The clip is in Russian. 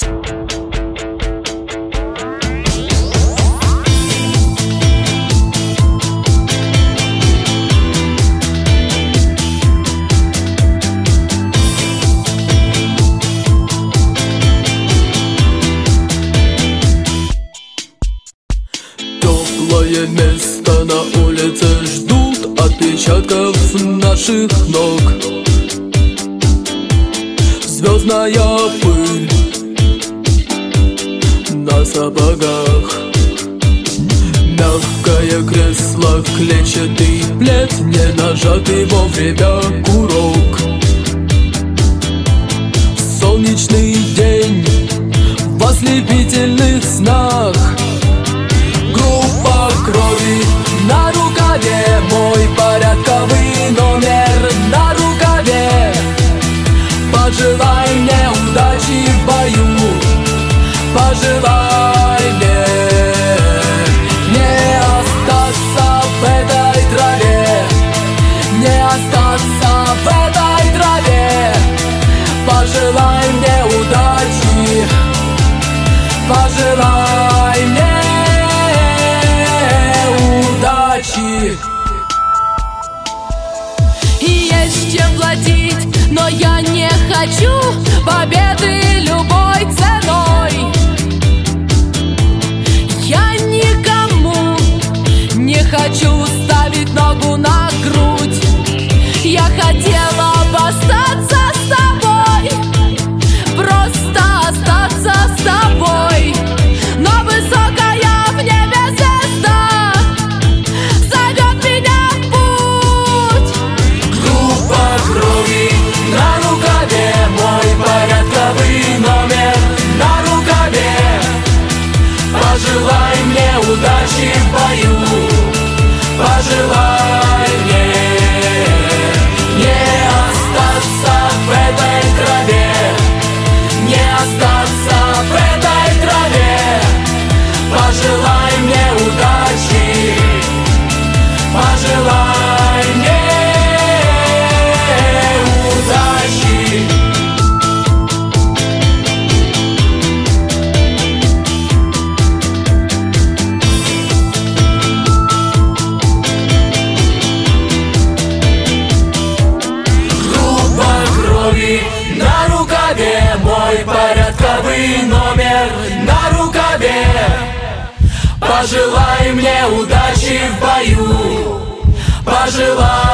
Теплое место на улице ждут отпечатков наших ног. Звездная пыль на сапогах, мягкое кресло, клетчатый плед, не нажатый вовремя курок. Солнечный день в ослепительных снах. Группа крови на рукаве, мой порядковый номер на рукаве. Пожелай мне удачи в бою, пожелай мне не остаться в этой траве, не остаться в этой траве. Пожелай мне удачи, пожелай мне удачи. Есть чем платить, но я не хочу победы любой ценой. Я никому не хочу ставить ногу на грудь. Я хотела бы остаться с тобой, просто остаться с тобой. Но высокая в небе звезда зовет меня в путь. Группа крови на рукаве, мой порядковый номер на рукаве. Пожелай мне удачи в бою, пожелай мне не остаться в этой траве, не остаться в этой траве. Пожелай мне удачи, пожелай мне удачи. Группа крови на рукаве, мой порядковый номер на рукаве. Пожелай мне удачи в бою, пожелай